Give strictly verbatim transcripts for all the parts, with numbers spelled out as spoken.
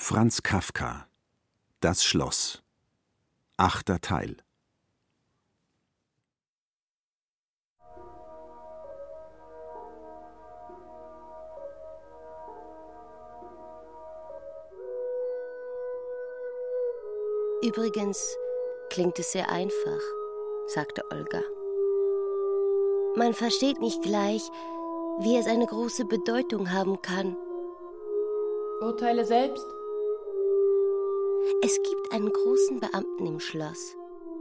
Franz Kafka: Das Schloss. Achter Teil. Übrigens klingt es sehr einfach, sagte Olga. Man versteht nicht gleich, wie es eine große Bedeutung haben kann. Urteile selbst. Es gibt einen großen Beamten im Schloss.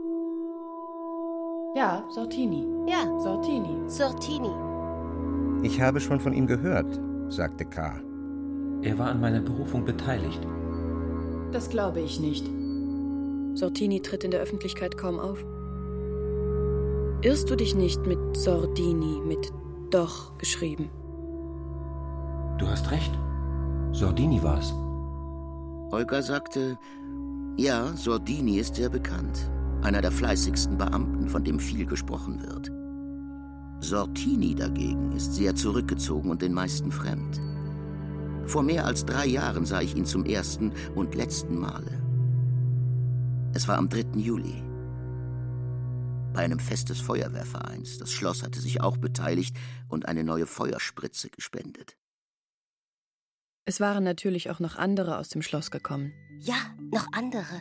Ja, Sortini. Ja, Sortini. Sortini. Ich habe schon von ihm gehört, sagte K. Er war an meiner Berufung beteiligt. Das glaube ich nicht. Sortini tritt in der Öffentlichkeit kaum auf. Irrst du dich nicht mit Sordini, mit Doch geschrieben? Du hast recht. Sordini war's. Olga sagte, ja, Sordini ist sehr bekannt. Einer der fleißigsten Beamten, von dem viel gesprochen wird. Sortini dagegen ist sehr zurückgezogen und den meisten fremd. Vor mehr als drei Jahren sah ich ihn zum ersten und letzten Male. Es war am dritten Juli. Bei einem Fest des Feuerwehrvereins. Das Schloss hatte sich auch beteiligt und eine neue Feuerspritze gespendet. Es waren natürlich auch noch andere aus dem Schloss gekommen. Ja, noch andere.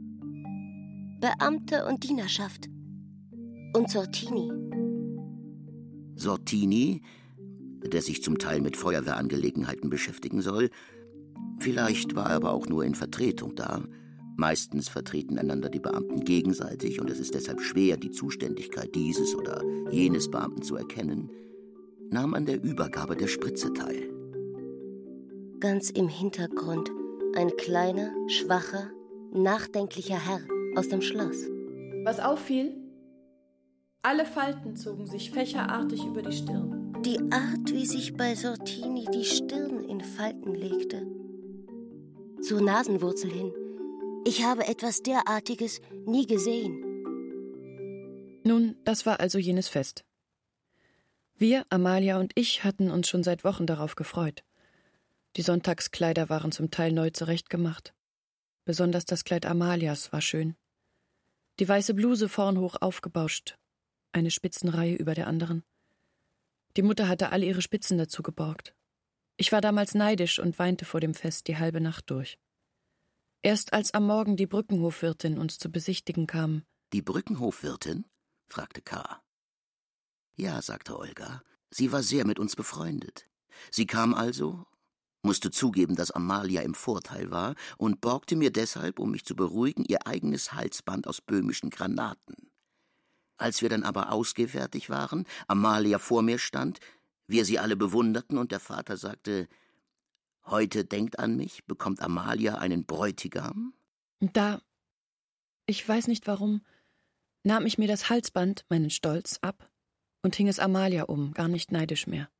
Beamte und Dienerschaft. Und Sortini. Sortini, der sich zum Teil mit Feuerwehrangelegenheiten beschäftigen soll. Vielleicht war er aber auch nur in Vertretung da. Meistens vertreten einander die Beamten gegenseitig und es ist deshalb schwer, die Zuständigkeit dieses oder jenes Beamten zu erkennen, nahm an der Übergabe der Spritze teil. Ganz im Hintergrund ein kleiner, schwacher, nachdenklicher Herr aus dem Schloss. Was auffiel? Alle Falten zogen sich fächerartig über die Stirn. Die Art, wie sich bei Sortini die Stirn in Falten legte. Zur Nasenwurzel hin. Ich habe etwas derartiges nie gesehen. Nun, das war also jenes Fest. Wir, Amalia und ich, hatten uns schon seit Wochen darauf gefreut. Die Sonntagskleider waren zum Teil neu zurechtgemacht. Besonders das Kleid Amalias war schön. Die weiße Bluse vorn hoch aufgebauscht, eine Spitzenreihe über der anderen. Die Mutter hatte alle ihre Spitzen dazu geborgt. Ich war damals neidisch und weinte vor dem Fest die halbe Nacht durch. Erst als am Morgen die Brückenhofwirtin uns zu besichtigen kam. Die Brückenhofwirtin? Fragte K. Ja, sagte Olga. Sie war sehr mit uns befreundet. Sie kam also, musste zugeben, dass Amalia im Vorteil war und borgte mir deshalb, um mich zu beruhigen, ihr eigenes Halsband aus böhmischen Granaten. Als wir dann aber ausgefertigt waren, Amalia vor mir stand, wir sie alle bewunderten und der Vater sagte, heute denkt an mich, bekommt Amalia einen Bräutigam? Da, ich weiß nicht warum, nahm ich mir das Halsband, meinen Stolz, ab und hing es Amalia um, gar nicht neidisch mehr.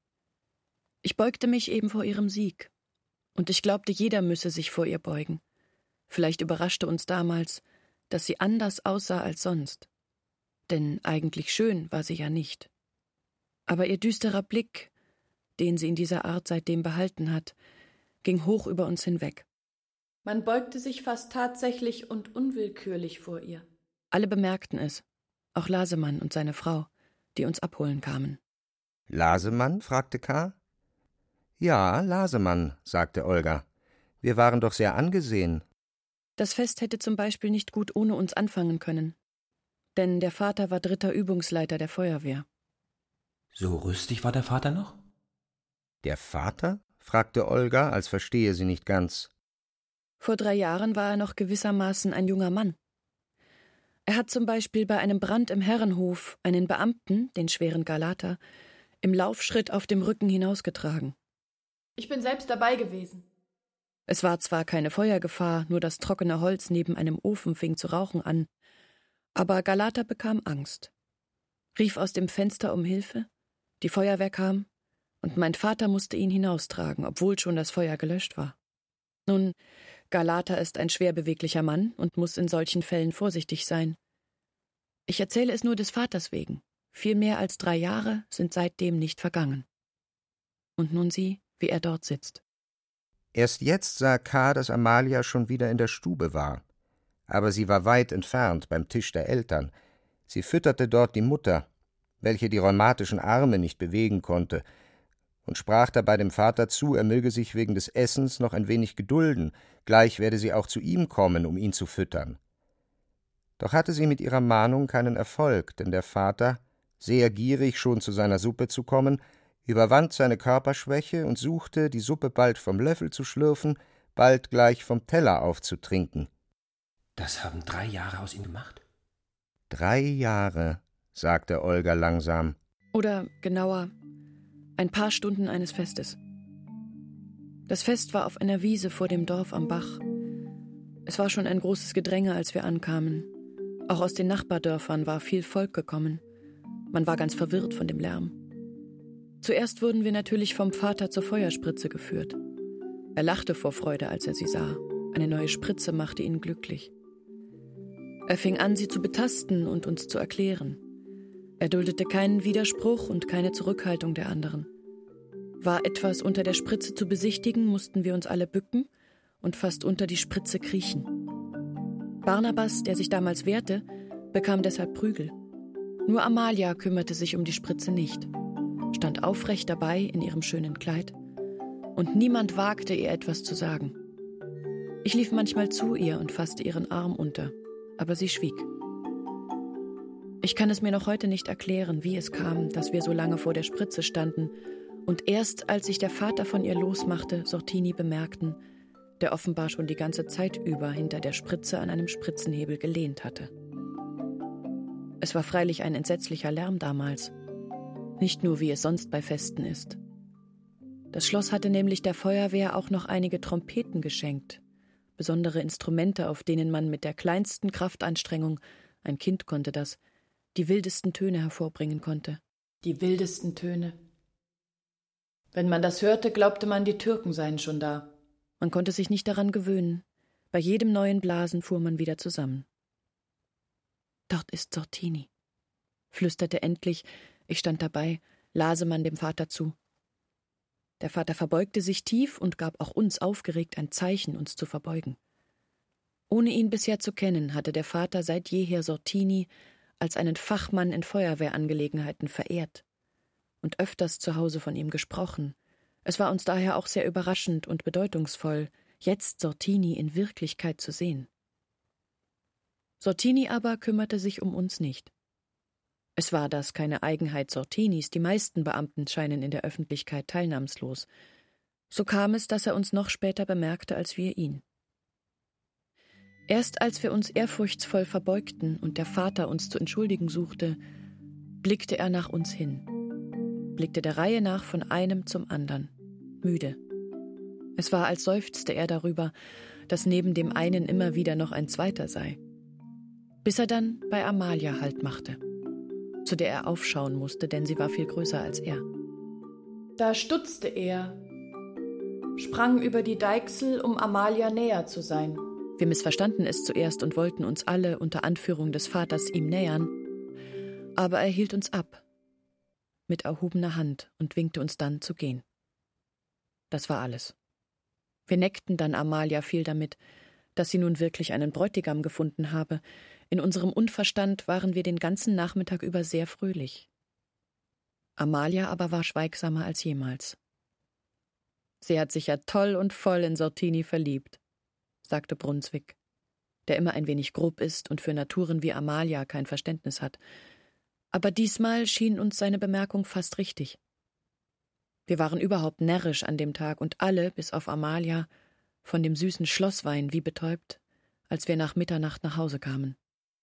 Ich beugte mich eben vor ihrem Sieg. Und ich glaubte, jeder müsse sich vor ihr beugen. Vielleicht überraschte uns damals, dass sie anders aussah als sonst. Denn eigentlich schön war sie ja nicht. Aber ihr düsterer Blick, den sie in dieser Art seitdem behalten hat, ging hoch über uns hinweg. Man beugte sich fast tatsächlich und unwillkürlich vor ihr. Alle bemerkten es, auch Lasemann und seine Frau, die uns abholen kamen. Lasemann? Fragte K. Ja, Lasemann, sagte Olga. Wir waren doch sehr angesehen. Das Fest hätte zum Beispiel nicht gut ohne uns anfangen können. Denn der Vater war dritter Übungsleiter der Feuerwehr. So rüstig war der Vater noch? Der Vater? Fragte Olga, als verstehe sie nicht ganz. Vor drei Jahren war er noch gewissermaßen ein junger Mann. Er hat zum Beispiel bei einem Brand im Herrenhof einen Beamten, den schweren Galater, im Laufschritt auf dem Rücken hinausgetragen. Ich bin selbst dabei gewesen. Es war zwar keine Feuergefahr, nur das trockene Holz neben einem Ofen fing zu rauchen an, aber Galater bekam Angst, rief aus dem Fenster um Hilfe, die Feuerwehr kam, und mein Vater musste ihn hinaustragen, obwohl schon das Feuer gelöscht war. Nun, Galater ist ein schwer beweglicher Mann und muss in solchen Fällen vorsichtig sein. Ich erzähle es nur des Vaters wegen. Viel mehr als drei Jahre sind seitdem nicht vergangen. Und nun sieh, wie er dort sitzt. Erst jetzt sah K., dass Amalia schon wieder in der Stube war. Aber sie war weit entfernt, beim Tisch der Eltern. Sie fütterte dort die Mutter, welche die rheumatischen Arme nicht bewegen konnte, und sprach dabei dem Vater zu, er möge sich wegen des Essens noch ein wenig gedulden, gleich werde sie auch zu ihm kommen, um ihn zu füttern. Doch hatte sie mit ihrer Mahnung keinen Erfolg, denn der Vater, sehr gierig schon zu seiner Suppe zu kommen, überwand seine Körperschwäche und suchte, die Suppe bald vom Löffel zu schlürfen, bald gleich vom Teller aufzutrinken. Das haben drei Jahre aus ihm gemacht? Drei Jahre, sagte Olga langsam. Oder genauer, ein paar Stunden eines Festes. Das Fest war auf einer Wiese vor dem Dorf am Bach. Es war schon ein großes Gedränge, als wir ankamen. Auch aus den Nachbardörfern war viel Volk gekommen. Man war ganz verwirrt von dem Lärm. Zuerst wurden wir natürlich vom Vater zur Feuerspritze geführt. Er lachte vor Freude, als er sie sah. Eine neue Spritze machte ihn glücklich. Er fing an, sie zu betasten und uns zu erklären. Er duldete keinen Widerspruch und keine Zurückhaltung der anderen. War etwas unter der Spritze zu besichtigen, mussten wir uns alle bücken und fast unter die Spritze kriechen. Barnabas, der sich damals wehrte, bekam deshalb Prügel. Nur Amalia kümmerte sich um die Spritze nicht, stand aufrecht dabei in ihrem schönen Kleid, und niemand wagte, ihr etwas zu sagen. Ich lief manchmal zu ihr und fasste ihren Arm unter, aber sie schwieg. Ich kann es mir noch heute nicht erklären, wie es kam, dass wir so lange vor der Spritze standen und erst als sich der Vater von ihr losmachte, Sortini bemerkten, der offenbar schon die ganze Zeit über hinter der Spritze an einem Spritzenhebel gelehnt hatte. Es war freilich ein entsetzlicher Lärm damals, nicht nur wie es sonst bei Festen ist. Das Schloss hatte nämlich der Feuerwehr auch noch einige Trompeten geschenkt, besondere Instrumente, auf denen man mit der kleinsten Kraftanstrengung, ein Kind konnte das, die wildesten Töne hervorbringen konnte. Die wildesten Töne. Wenn man das hörte, glaubte man, die Türken seien schon da. Man konnte sich nicht daran gewöhnen. Bei jedem neuen Blasen fuhr man wieder zusammen. »Dort ist Sortini«, flüsterte endlich, ich stand dabei, Lasemann dem Vater zu. Der Vater verbeugte sich tief und gab auch uns aufgeregt ein Zeichen, uns zu verbeugen. Ohne ihn bisher zu kennen, hatte der Vater seit jeher Sortini als einen Fachmann in Feuerwehrangelegenheiten verehrt und öfters zu Hause von ihm gesprochen. Es war uns daher auch sehr überraschend und bedeutungsvoll, jetzt Sortini in Wirklichkeit zu sehen. Sortini aber kümmerte sich um uns nicht. Es war das keine Eigenheit Sortinis, die meisten Beamten scheinen in der Öffentlichkeit teilnahmslos. So kam es, dass er uns noch später bemerkte als wir ihn. Erst als wir uns ehrfurchtsvoll verbeugten und der Vater uns zu entschuldigen suchte, blickte er nach uns hin, blickte der Reihe nach von einem zum anderen, müde. Es war, als seufzte er darüber, dass neben dem einen immer wieder noch ein zweiter sei. Bis er dann bei Amalia Halt machte, zu der er aufschauen musste, denn sie war viel größer als er. Da stutzte er, sprang über die Deichsel, um Amalia näher zu sein. Wir missverstanden es zuerst und wollten uns alle unter Anführung des Vaters ihm nähern, aber er hielt uns ab, mit erhobener Hand, und winkte uns dann zu gehen. Das war alles. Wir neckten dann Amalia viel damit, dass sie nun wirklich einen Bräutigam gefunden habe. In unserem Unverstand waren wir den ganzen Nachmittag über sehr fröhlich. Amalia aber war schweigsamer als jemals. Sie hat sich ja toll und voll in Sortini verliebt, sagte Brunswick, der immer ein wenig grob ist und für Naturen wie Amalia kein Verständnis hat. Aber diesmal schien uns seine Bemerkung fast richtig. Wir waren überhaupt närrisch an dem Tag und alle, bis auf Amalia, von dem süßen Schlosswein wie betäubt, als wir nach Mitternacht nach Hause kamen.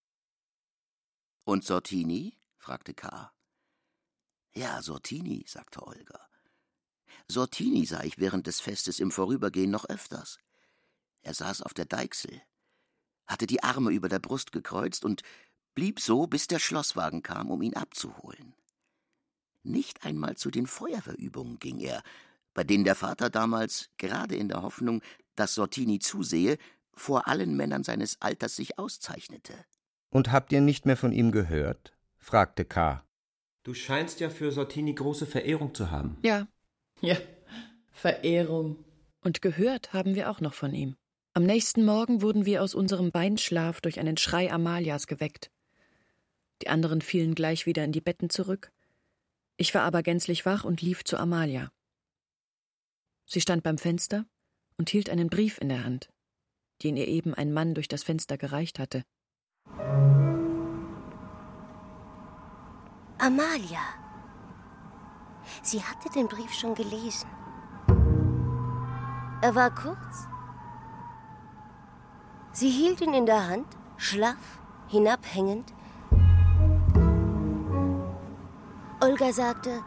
»Und Sortini?« fragte K. »Ja, Sortini«, sagte Olga. »Sortini sah ich während des Festes im Vorübergehen noch öfters. Er saß auf der Deichsel, hatte die Arme über der Brust gekreuzt und blieb so, bis der Schlosswagen kam, um ihn abzuholen. Nicht einmal zu den Feuerwehrübungen ging er, bei denen der Vater damals, gerade in der Hoffnung, dass Sortini zusehe, vor allen Männern seines Alters sich auszeichnete.« »Und habt ihr nicht mehr von ihm gehört?« fragte K. Du scheinst ja für Sortini große Verehrung zu haben.« »Ja.« »Ja, Verehrung«, Und gehört haben wir auch noch von ihm. Am nächsten Morgen wurden wir aus unserem Weinschlaf durch einen Schrei Amalias geweckt. Die anderen fielen gleich wieder in die Betten zurück. Ich war aber gänzlich wach und lief zu Amalia. Sie stand beim Fenster und hielt einen Brief in der Hand, den ihr eben ein Mann durch das Fenster gereicht hatte. Amalia. Sie hatte den Brief schon gelesen. Er war kurz. Sie hielt ihn in der Hand, schlaff, hinabhängend. Olga sagte,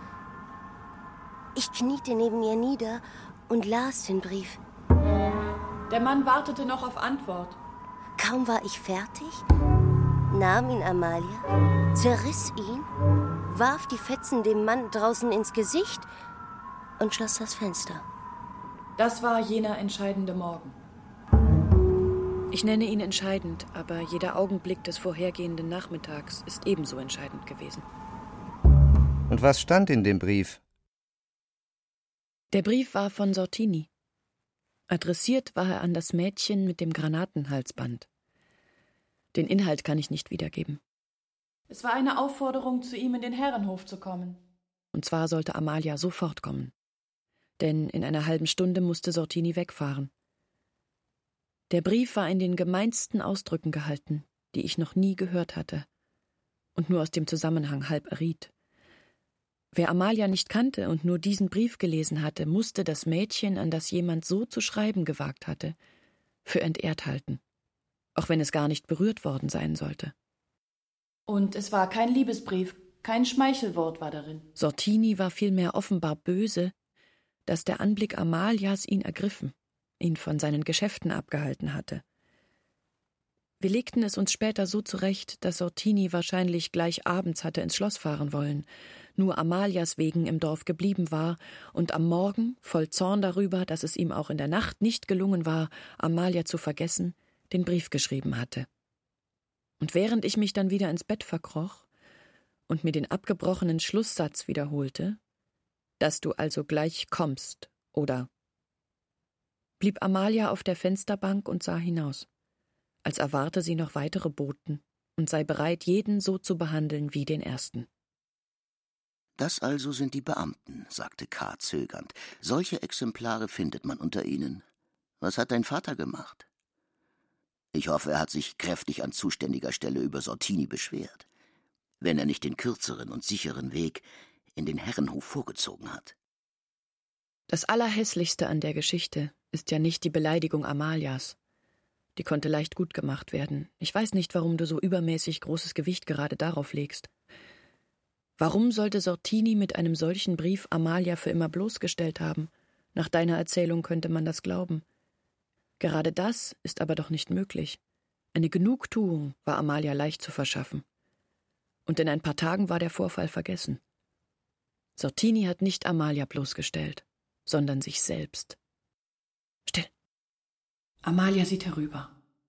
ich kniete neben ihr nieder und las den Brief. Der Mann wartete noch auf Antwort. Kaum war ich fertig, nahm ihn Amalia, zerriss ihn, warf die Fetzen dem Mann draußen ins Gesicht und schloss das Fenster. Das war jener entscheidende Morgen. Ich nenne ihn entscheidend, aber jeder Augenblick des vorhergehenden Nachmittags ist ebenso entscheidend gewesen. Und was stand in dem Brief? Der Brief war von Sortini. Adressiert war er an das Mädchen mit dem Granatenhalsband. Den Inhalt kann ich nicht wiedergeben. Es war eine Aufforderung, zu ihm in den Herrenhof zu kommen. Und zwar sollte Amalia sofort kommen. Denn in einer halben Stunde musste Sortini wegfahren. Der Brief war in den gemeinsten Ausdrücken gehalten, die ich noch nie gehört hatte und nur aus dem Zusammenhang halb erriet. Wer Amalia nicht kannte und nur diesen Brief gelesen hatte, musste das Mädchen, an das jemand so zu schreiben gewagt hatte, für entehrt halten, auch wenn es gar nicht berührt worden sein sollte. Und es war kein Liebesbrief, kein Schmeichelwort war darin. Sortini war vielmehr offenbar böse, dass der Anblick Amalias ihn ergriffen, ihn von seinen Geschäften abgehalten hatte. Wir legten es uns später so zurecht, dass Sortini wahrscheinlich gleich abends hatte ins Schloss fahren wollen, nur Amalias wegen im Dorf geblieben war und am Morgen, voll Zorn darüber, dass es ihm auch in der Nacht nicht gelungen war, Amalia zu vergessen, den Brief geschrieben hatte. Und während ich mich dann wieder ins Bett verkroch und mir den abgebrochenen Schlusssatz wiederholte, dass du also gleich kommst, oder? Blieb Amalia auf der Fensterbank und sah hinaus, als erwarte sie noch weitere Boten und sei bereit, jeden so zu behandeln wie den ersten. Das also sind die Beamten, sagte K. zögernd. Solche Exemplare findet man unter ihnen. Was hat dein Vater gemacht? Ich hoffe, er hat sich kräftig an zuständiger Stelle über Sortini beschwert, wenn er nicht den kürzeren und sicheren Weg in den Herrenhof vorgezogen hat. Das Allerhässlichste an der Geschichte ist ja nicht die Beleidigung Amalias. Die konnte leicht gut gemacht werden. Ich weiß nicht, warum du so übermäßig großes Gewicht gerade darauf legst. Warum sollte Sortini mit einem solchen Brief Amalia für immer bloßgestellt haben? Nach deiner Erzählung könnte man das glauben. Gerade das ist aber doch nicht möglich. Eine Genugtuung war Amalia leicht zu verschaffen. Und in ein paar Tagen war der Vorfall vergessen. Sortini hat nicht Amalia bloßgestellt, sondern sich selbst. Still! Amalia sieht herüber.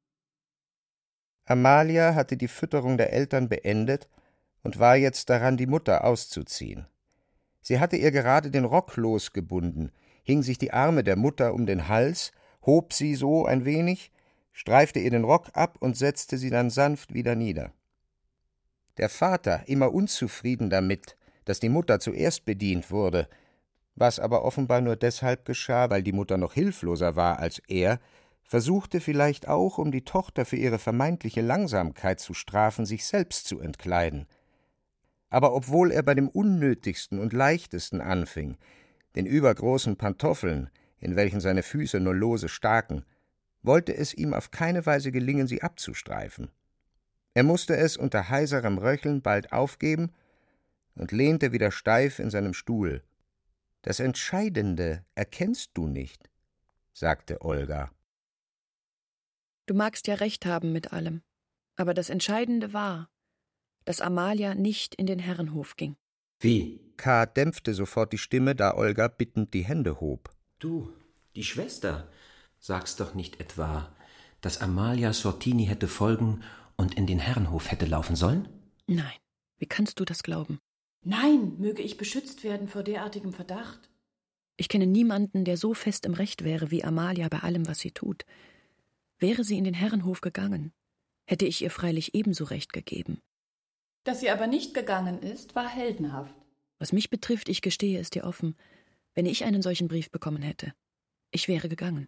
Amalia hatte die Fütterung der Eltern beendet und war jetzt daran, die Mutter auszuziehen. Sie hatte ihr gerade den Rock losgebunden, hing sich die Arme der Mutter um den Hals, hob sie so ein wenig, streifte ihr den Rock ab und setzte sie dann sanft wieder nieder. Der Vater, immer unzufrieden damit, dass die Mutter zuerst bedient wurde, was aber offenbar nur deshalb geschah, weil die Mutter noch hilfloser war als er, versuchte vielleicht auch, um die Tochter für ihre vermeintliche Langsamkeit zu strafen, sich selbst zu entkleiden. Aber obwohl er bei dem Unnötigsten und Leichtesten anfing, den übergroßen Pantoffeln, in welchen seine Füße nur lose staken, wollte es ihm auf keine Weise gelingen, sie abzustreifen. Er musste es unter heiserem Röcheln bald aufgeben und lehnte wieder steif in seinem Stuhl. »Das Entscheidende erkennst du nicht«, sagte Olga. Du magst ja recht haben mit allem, aber das Entscheidende war, dass Amalia nicht in den Herrenhof ging. Wie? K. dämpfte sofort die Stimme, da Olga bittend die Hände hob. Du, die Schwester, sagst doch nicht etwa, dass Amalia Sortini hätte folgen und in den Herrenhof hätte laufen sollen? Nein, wie kannst du das glauben? Nein, möge ich beschützt werden vor derartigem Verdacht. Ich kenne niemanden, der so fest im Recht wäre wie Amalia bei allem, was sie tut. Wäre sie in den Herrenhof gegangen, hätte ich ihr freilich ebenso Recht gegeben. Dass sie aber nicht gegangen ist, war heldenhaft. Was mich betrifft, ich gestehe es dir offen, wenn ich einen solchen Brief bekommen hätte, ich wäre gegangen.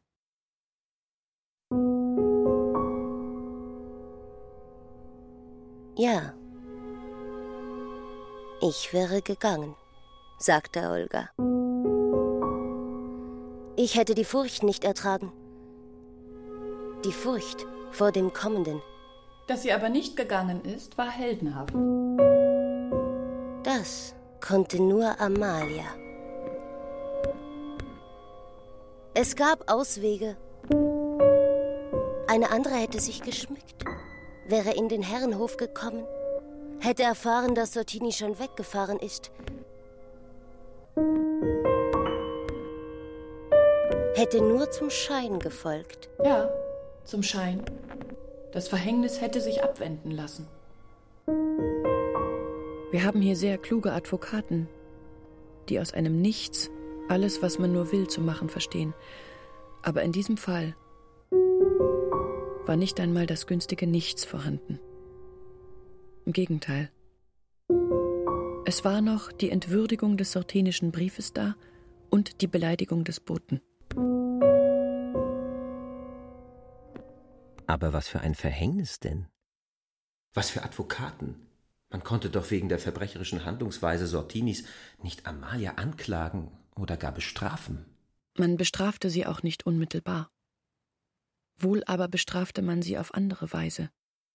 Ja, ich wäre gegangen, sagte Olga. Ich hätte die Furcht nicht ertragen. Die Furcht vor dem Kommenden. Dass sie aber nicht gegangen ist, war heldenhaft. Das konnte nur Amalia. Es gab Auswege. Eine andere hätte sich geschmückt, wäre in den Herrenhof gekommen, hätte erfahren, dass Sortini schon weggefahren ist. Hätte nur zum Schein gefolgt. Ja, zum Schein. Das Verhängnis hätte sich abwenden lassen. Wir haben hier sehr kluge Advokaten, die aus einem Nichts alles, was man nur will, zu machen verstehen. Aber in diesem Fall war nicht einmal das günstige Nichts vorhanden. Im Gegenteil. Es war noch die Entwürdigung des sortinischen Briefes da und die Beleidigung des Boten. Aber was für ein Verhängnis denn? Was für Advokaten? Man konnte doch wegen der verbrecherischen Handlungsweise Sortinis nicht Amalia anklagen oder gar bestrafen. Man bestrafte sie auch nicht unmittelbar. Wohl aber bestrafte man sie auf andere Weise.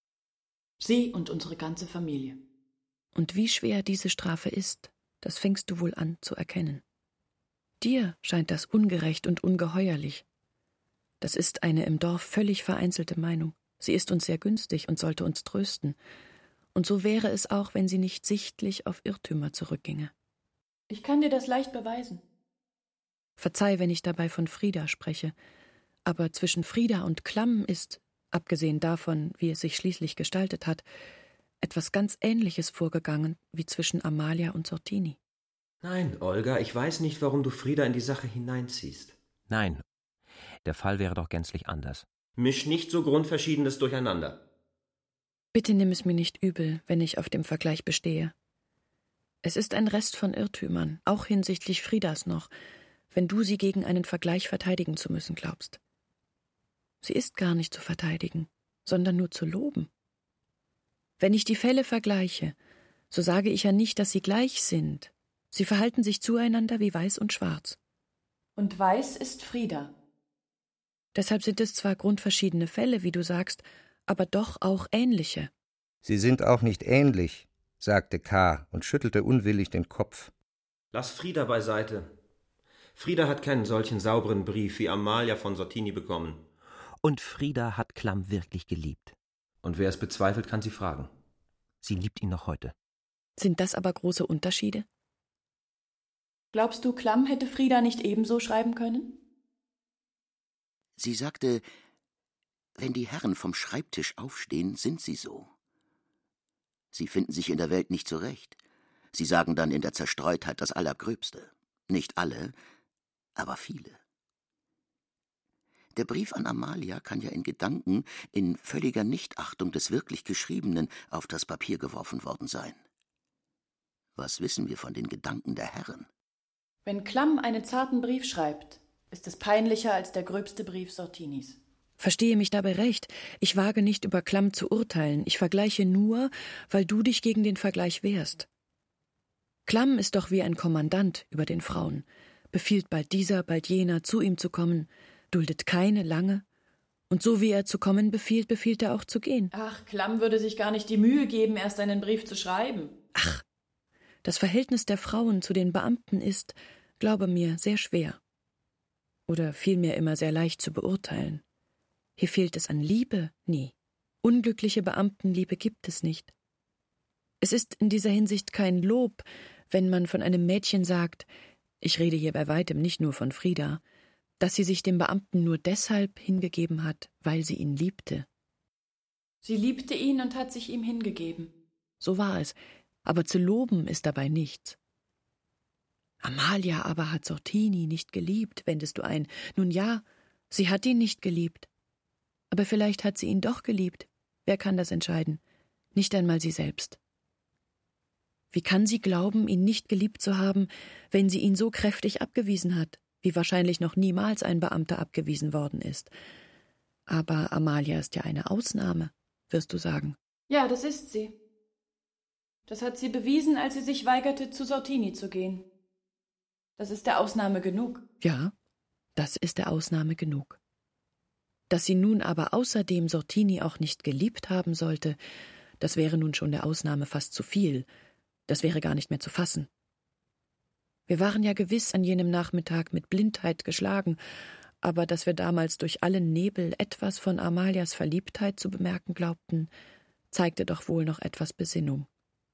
Sie und unsere ganze Familie. Und wie schwer diese Strafe ist, das fängst du wohl an zu erkennen. Dir scheint das ungerecht und ungeheuerlich. Das ist eine im Dorf völlig vereinzelte Meinung. Sie ist uns sehr günstig und sollte uns trösten. Und so wäre es auch, wenn sie nicht sichtlich auf Irrtümer zurückginge. Ich kann dir das leicht beweisen. Verzeih, wenn ich dabei von Frieda spreche, aber zwischen Frieda und Klamm ist, abgesehen davon, wie es sich schließlich gestaltet hat, etwas ganz Ähnliches vorgegangen wie zwischen Amalia und Sortini. Nein, Olga, ich weiß nicht, warum du Frieda in die Sache hineinziehst. Nein, der Fall wäre doch gänzlich anders. Misch nicht so Grundverschiedenes durcheinander. Bitte nimm es mir nicht übel, wenn ich auf dem Vergleich bestehe. Es ist ein Rest von Irrtümern, auch hinsichtlich Friedas noch, wenn du sie gegen einen Vergleich verteidigen zu müssen glaubst. Sie ist gar nicht zu verteidigen, sondern nur zu loben. Wenn ich die Fälle vergleiche, so sage ich ja nicht, dass sie gleich sind. Sie verhalten sich zueinander wie Weiß und Schwarz. Und Weiß ist Frieda. Deshalb sind es zwar grundverschiedene Fälle, wie du sagst, aber doch auch ähnliche. Sie sind auch nicht ähnlich, sagte K. und schüttelte unwillig den Kopf. Lass Frieda beiseite. Frieda hat keinen solchen sauberen Brief wie Amalia von Sortini bekommen. Und Frieda hat Klamm wirklich geliebt. Und wer es bezweifelt, kann sie fragen. Sie liebt ihn noch heute. Sind das aber große Unterschiede? Glaubst du, Klamm hätte Frieda nicht ebenso schreiben können? Sie sagte, wenn die Herren vom Schreibtisch aufstehen, sind sie so. Sie finden sich in der Welt nicht zurecht. Sie sagen dann in der Zerstreutheit das Allergröbste. Nicht alle, aber viele. Der Brief an Amalia kann ja in Gedanken, in völliger Nichtachtung des wirklich Geschriebenen, auf das Papier geworfen worden sein. Was wissen wir von den Gedanken der Herren? Wenn Klamm einen zarten Brief schreibt, ist es peinlicher als der gröbste Brief Sortinis. Verstehe mich dabei recht. Ich wage nicht, über Klamm zu urteilen. Ich vergleiche nur, weil du dich gegen den Vergleich wehrst. Klamm ist doch wie ein Kommandant über den Frauen, befiehlt bald dieser, bald jener, zu ihm zu kommen, duldet keine lange, und so wie er zu kommen befiehlt, befiehlt er auch zu gehen. Ach, Klamm würde sich gar nicht die Mühe geben, erst einen Brief zu schreiben. Ach, das Verhältnis der Frauen zu den Beamten ist, glaube mir, sehr schwer. Oder vielmehr immer sehr leicht zu beurteilen. Hier fehlt es an Liebe? Nie. Unglückliche Beamtenliebe gibt es nicht. Es ist in dieser Hinsicht kein Lob, wenn man von einem Mädchen sagt, ich rede hier bei weitem nicht nur von Frieda, dass sie sich dem Beamten nur deshalb hingegeben hat, weil sie ihn liebte. Sie liebte ihn und hat sich ihm hingegeben. So war es, aber zu loben ist dabei nichts. Amalia aber hat Sortini nicht geliebt, wendest du ein. Nun ja, sie hat ihn nicht geliebt. Aber vielleicht hat sie ihn doch geliebt. Wer kann das entscheiden? Nicht einmal sie selbst. Wie kann sie glauben, ihn nicht geliebt zu haben, wenn sie ihn so kräftig abgewiesen hat, wie wahrscheinlich noch niemals ein Beamter abgewiesen worden ist? Aber Amalia ist ja eine Ausnahme, wirst du sagen. Ja, das ist sie. Das hat sie bewiesen, als sie sich weigerte, zu Sortini zu gehen. Das ist der Ausnahme genug. Ja, das ist der Ausnahme genug. Dass sie nun aber außerdem Sortini auch nicht geliebt haben sollte, das wäre nun schon der Ausnahme fast zu viel. Das wäre gar nicht mehr zu fassen. Wir waren ja gewiss an jenem Nachmittag mit Blindheit geschlagen, aber dass wir damals durch allen Nebel etwas von Amalias Verliebtheit zu bemerken glaubten, zeigte doch wohl noch etwas Besinnung.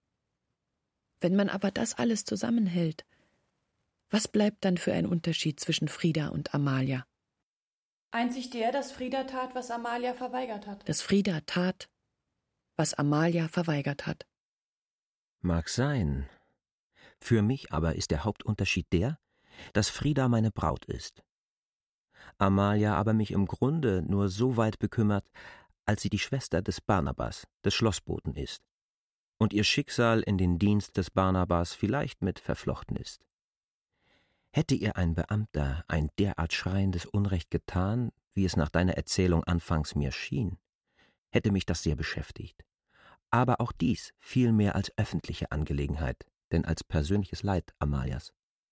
Wenn man aber das alles zusammenhält, was bleibt dann für ein Unterschied zwischen Frida und Amalia? Einzig der, dass Frida tat, was Amalia verweigert hat. Dass Frida tat, was Amalia verweigert hat. Mag sein. Für mich aber ist der Hauptunterschied der, dass Frida meine Braut ist. Amalia aber mich im Grunde nur so weit bekümmert, als sie die Schwester des Barnabas, des Schlossboten ist, und ihr Schicksal in den Dienst des Barnabas vielleicht mit verflochten ist. Hätte ihr ein Beamter ein derart schreiendes Unrecht getan, wie es nach deiner Erzählung anfangs mir schien, hätte mich das sehr beschäftigt. Aber auch dies viel mehr als öffentliche Angelegenheit, denn als persönliches Leid Amalias.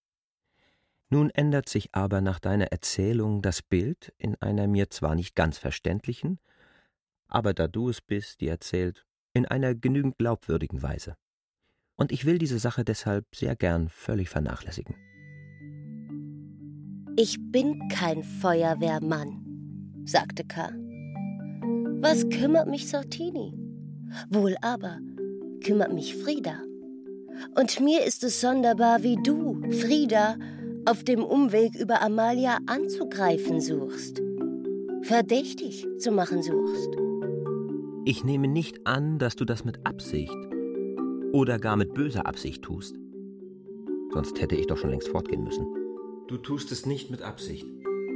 Nun ändert sich aber nach deiner Erzählung das Bild in einer mir zwar nicht ganz verständlichen, aber da du es bist, die erzählt, in einer genügend glaubwürdigen Weise. Und ich will diese Sache deshalb sehr gern völlig vernachlässigen. Ich bin kein Feuerwehrmann, sagte K. Was kümmert mich Sortini? Wohl aber kümmert mich Frida. Und mir ist es sonderbar, wie du, Frida, auf dem Umweg über Amalia anzugreifen suchst. Verdächtig zu machen suchst. Ich nehme nicht an, dass du das mit Absicht oder gar mit böser Absicht tust. Sonst hätte ich doch schon längst fortgehen müssen. Du tust es nicht mit Absicht.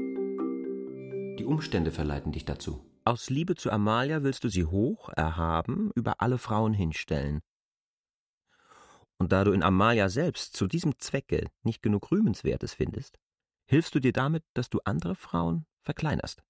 Die Umstände verleiten dich dazu. Aus Liebe zu Amalia willst du sie hoch, erhaben, über alle Frauen hinstellen. Und da du in Amalia selbst zu diesem Zwecke nicht genug Rühmenswertes findest, hilfst du dir damit, dass du andere Frauen verkleinerst.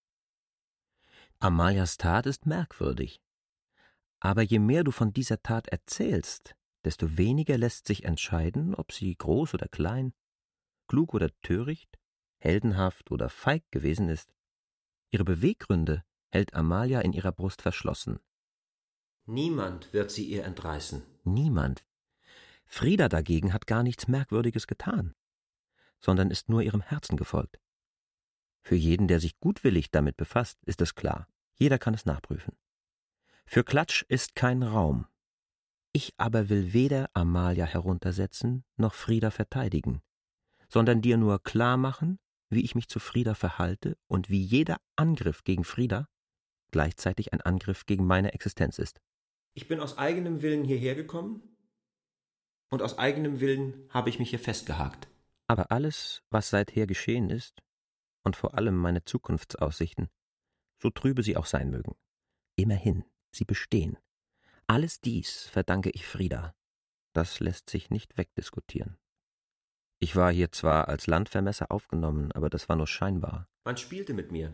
Amalias Tat ist merkwürdig. Aber je mehr du von dieser Tat erzählst, desto weniger lässt sich entscheiden, ob sie groß oder klein, klug oder töricht, heldenhaft oder feig gewesen ist. Ihre Beweggründe hält Amalia in ihrer Brust verschlossen. Niemand wird sie ihr entreißen. Niemand. Frida dagegen hat gar nichts Merkwürdiges getan, sondern ist nur ihrem Herzen gefolgt. Für jeden, der sich gutwillig damit befasst, ist es klar. Jeder kann es nachprüfen. Für Klatsch ist kein Raum. Ich aber will weder Amalia heruntersetzen, noch Frida verteidigen, sondern dir nur klar machen, wie ich mich zu Frida verhalte und wie jeder Angriff gegen Frida gleichzeitig ein Angriff gegen meine Existenz ist. Ich bin aus eigenem Willen hierher gekommen und aus eigenem Willen habe ich mich hier festgehakt. Aber alles, was seither geschehen ist, und vor allem meine Zukunftsaussichten, so trübe sie auch sein mögen, immerhin, sie bestehen. Alles dies verdanke ich Frida. Das lässt sich nicht wegdiskutieren. Ich war hier zwar als Landvermesser aufgenommen, aber das war nur scheinbar. Man spielte mit mir.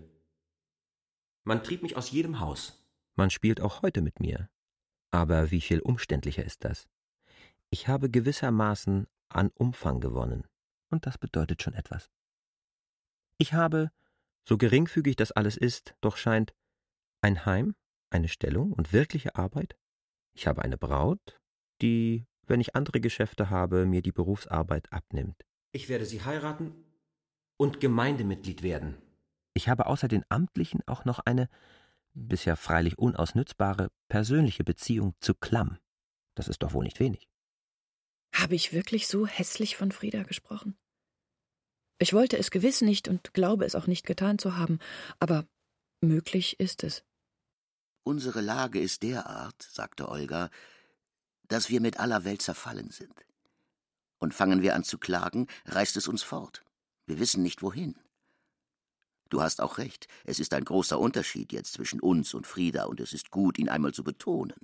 Man trieb mich aus jedem Haus. Man spielt auch heute mit mir. Aber wie viel umständlicher ist das? Ich habe gewissermaßen an Umfang gewonnen, und das bedeutet schon etwas. Ich habe, so geringfügig das alles ist, doch scheint, ein Heim, eine Stellung und wirkliche Arbeit. Ich habe eine Braut, die, wenn ich andere Geschäfte habe, mir die Berufsarbeit abnimmt. Ich werde sie heiraten und Gemeindemitglied werden. Ich habe außer den amtlichen auch noch eine, bisher freilich unausnützbare, persönliche Beziehung zu Klamm. Das ist doch wohl nicht wenig. Habe ich wirklich so hässlich von Frida gesprochen? Ich wollte es gewiss nicht und glaube es auch nicht getan zu haben, aber möglich ist es. Unsere Lage ist derart, sagte Olga, dass wir mit aller Welt zerfallen sind. Und fangen wir an zu klagen, reißt es uns fort. Wir wissen nicht, wohin. Du hast auch recht, es ist ein großer Unterschied jetzt zwischen uns und Frieda, und es ist gut, ihn einmal zu betonen.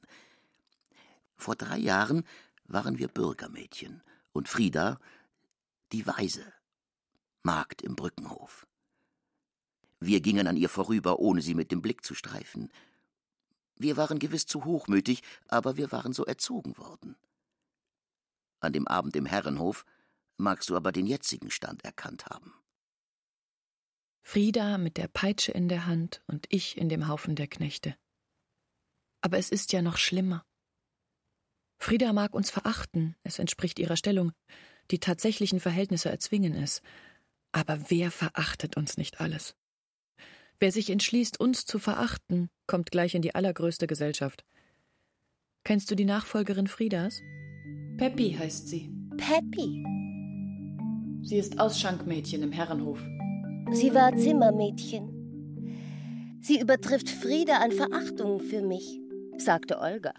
Vor drei Jahren waren wir Bürgermädchen und Frieda die Waise, Magd im Brückenhof. Wir gingen an ihr vorüber, ohne sie mit dem Blick zu streifen. Wir waren gewiss zu hochmütig, aber wir waren so erzogen worden. An dem Abend im Herrenhof magst du aber den jetzigen Stand erkannt haben. Frieda mit der Peitsche in der Hand und ich in dem Haufen der Knechte. Aber es ist ja noch schlimmer. Frieda mag uns verachten, es entspricht ihrer Stellung, die tatsächlichen Verhältnisse erzwingen es. Aber wer verachtet uns nicht alles? Wer sich entschließt, uns zu verachten, kommt gleich in die allergrößte Gesellschaft. Kennst du die Nachfolgerin Friedas? Peppi heißt sie. Peppi? Sie ist Ausschankmädchen im Herrenhof. Sie war Zimmermädchen. Sie übertrifft Frieda an Verachtung für mich, sagte Olga.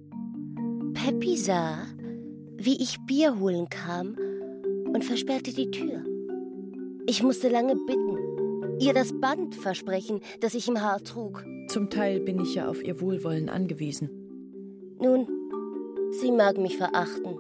Peppi sah, wie ich Bier holen kam und versperrte die Tür. Ich musste lange bitten, ihr das Band versprechen, das ich im Haar trug. Zum Teil bin ich ja auf ihr Wohlwollen angewiesen. Nun, sie mag mich verachten.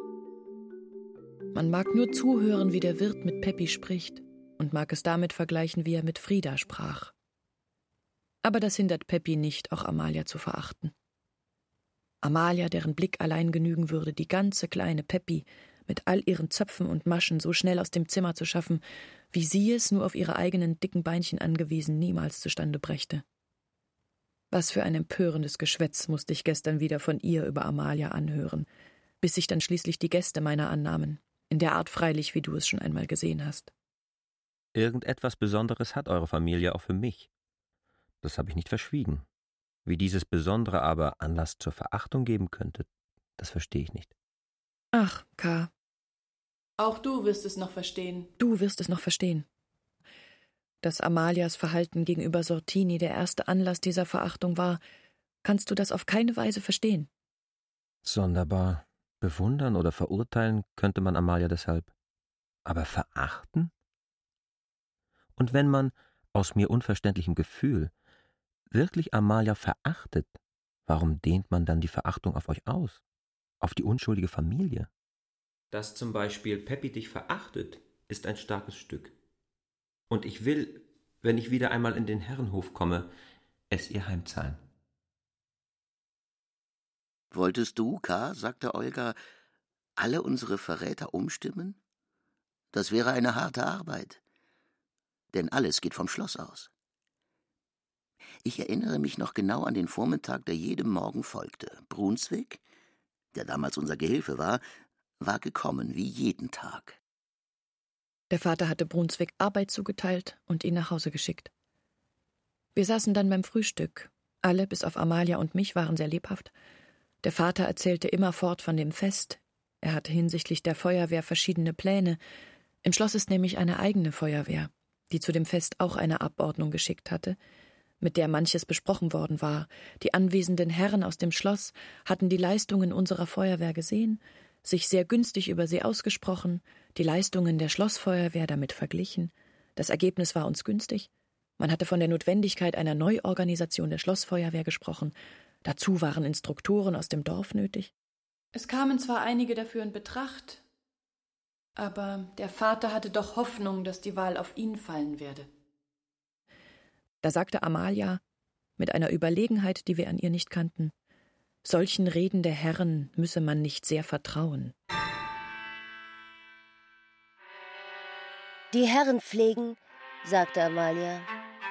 Man mag nur zuhören, wie der Wirt mit Peppi spricht, und mag es damit vergleichen, wie er mit Frieda sprach. Aber das hindert Peppi nicht, auch Amalia zu verachten. Amalia, deren Blick allein genügen würde, die ganze kleine Peppi mit all ihren Zöpfen und Maschen so schnell aus dem Zimmer zu schaffen, wie sie es, nur auf ihre eigenen dicken Beinchen angewiesen, niemals zustande brächte. Was für ein empörendes Geschwätz musste ich gestern wieder von ihr über Amalia anhören, bis sich dann schließlich die Gäste meiner annahmen, in der Art freilich, wie du es schon einmal gesehen hast. Irgendetwas Besonderes hat eure Familie auch für mich. Das habe ich nicht verschwiegen. Wie dieses Besondere aber Anlass zur Verachtung geben könnte, das verstehe ich nicht. Ach, K. Auch du wirst es noch verstehen. Du wirst es noch verstehen. Dass Amalias Verhalten gegenüber Sortini der erste Anlass dieser Verachtung war, kannst du das auf keine Weise verstehen. Sonderbar. Bewundern oder verurteilen könnte man Amalia deshalb. Aber verachten? Und wenn man, aus mir unverständlichem Gefühl, wirklich Amalia verachtet, warum dehnt man dann die Verachtung auf euch aus? Auf die unschuldige Familie? Dass zum Beispiel Peppi dich verachtet, ist ein starkes Stück. Und ich will, wenn ich wieder einmal in den Herrenhof komme, es ihr heimzahlen. Wolltest du, K., sagte Olga, alle unsere Verräter umstimmen? Das wäre eine harte Arbeit. Denn alles geht vom Schloss aus. Ich erinnere mich noch genau an den Vormittag, der jedem Morgen folgte. Brunswick, der damals unser Gehilfe war, war gekommen wie jeden Tag. Der Vater hatte Brunswick Arbeit zugeteilt und ihn nach Hause geschickt. Wir saßen dann beim Frühstück. Alle, bis auf Amalia und mich, waren sehr lebhaft. Der Vater erzählte immerfort von dem Fest. Er hatte hinsichtlich der Feuerwehr verschiedene Pläne. Im Schloss ist nämlich eine eigene Feuerwehr, die zu dem Fest auch eine Abordnung geschickt hatte, mit der manches besprochen worden war. Die anwesenden Herren aus dem Schloss hatten die Leistungen unserer Feuerwehr gesehen, sich sehr günstig über sie ausgesprochen, die Leistungen der Schlossfeuerwehr damit verglichen. Das Ergebnis war uns günstig. Man hatte von der Notwendigkeit einer Neuorganisation der Schlossfeuerwehr gesprochen. Dazu waren Instruktoren aus dem Dorf nötig. Es kamen zwar einige dafür in Betracht, aber der Vater hatte doch Hoffnung, dass die Wahl auf ihn fallen werde. Da sagte Amalia, mit einer Überlegenheit, die wir an ihr nicht kannten, solchen Reden der Herren müsse man nicht sehr vertrauen. Die Herren pflegen, sagte Amalia,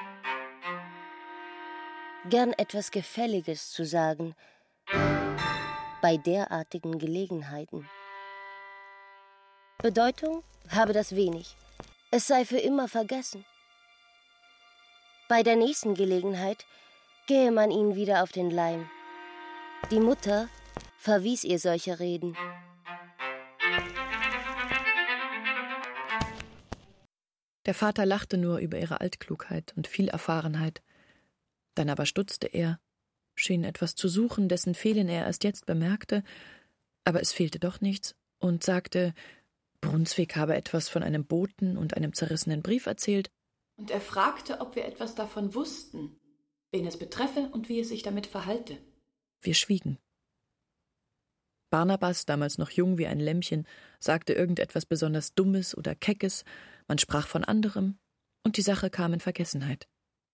gern etwas Gefälliges zu sagen, bei derartigen Gelegenheiten. Bedeutung habe das wenig, es sei für immer vergessen. Bei der nächsten Gelegenheit gehe man ihnen wieder auf den Leim. Die Mutter verwies ihr solche Reden. Der Vater lachte nur über ihre Altklugheit und Vielerfahrenheit. Dann aber stutzte er, schien etwas zu suchen, dessen Fehlen er erst jetzt bemerkte, aber es fehlte doch nichts, und sagte, Brunswick habe etwas von einem Boten und einem zerrissenen Brief erzählt. Und er fragte, ob wir etwas davon wussten, wen es betreffe und wie es sich damit verhalte. Wir schwiegen. Barnabas, damals noch jung wie ein Lämmchen, sagte irgendetwas besonders Dummes oder Keckes, man sprach von anderem, und die Sache kam in Vergessenheit.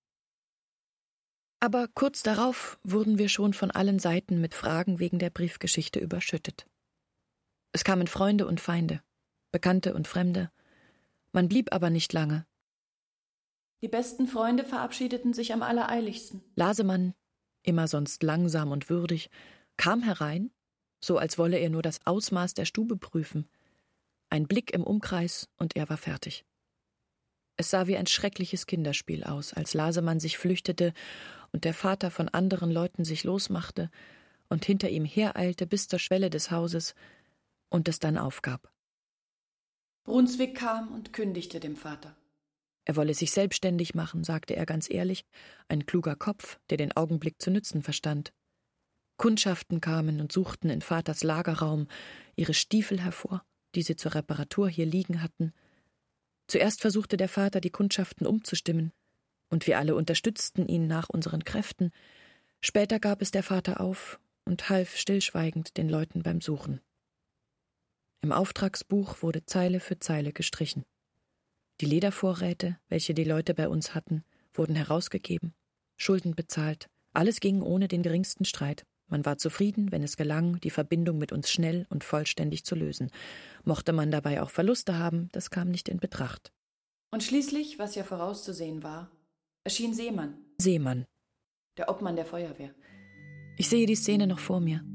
Aber kurz darauf wurden wir schon von allen Seiten mit Fragen wegen der Briefgeschichte überschüttet. Es kamen Freunde und Feinde, Bekannte und Fremde. Man blieb aber nicht lange. Die besten Freunde verabschiedeten sich am allereiligsten. Lasemann, immer sonst langsam und würdig, kam herein, so als wolle er nur das Ausmaß der Stube prüfen. Ein Blick im Umkreis, und er war fertig. Es sah wie ein schreckliches Kinderspiel aus, als Lasemann sich flüchtete und der Vater von anderen Leuten sich losmachte und hinter ihm hereilte bis zur Schwelle des Hauses und es dann aufgab. Brunswick kam und kündigte dem Vater. Er wolle sich selbstständig machen, sagte er ganz ehrlich, ein kluger Kopf, der den Augenblick zu nützen verstand. Kundschaften kamen und suchten in Vaters Lagerraum ihre Stiefel hervor, die sie zur Reparatur hier liegen hatten. Zuerst versuchte der Vater, die Kundschaften umzustimmen, und wir alle unterstützten ihn nach unseren Kräften. Später gab es der Vater auf und half stillschweigend den Leuten beim Suchen. Im Auftragsbuch wurde Zeile für Zeile gestrichen. Die Ledervorräte, welche die Leute bei uns hatten, wurden herausgegeben, Schulden bezahlt. Alles ging ohne den geringsten Streit. Man war zufrieden, wenn es gelang, die Verbindung mit uns schnell und vollständig zu lösen. Mochte man dabei auch Verluste haben, das kam nicht in Betracht. Und schließlich, was ja vorauszusehen war, erschien Seemann. Seemann. Der Obmann der Feuerwehr. Ich sehe die Szene noch vor mir.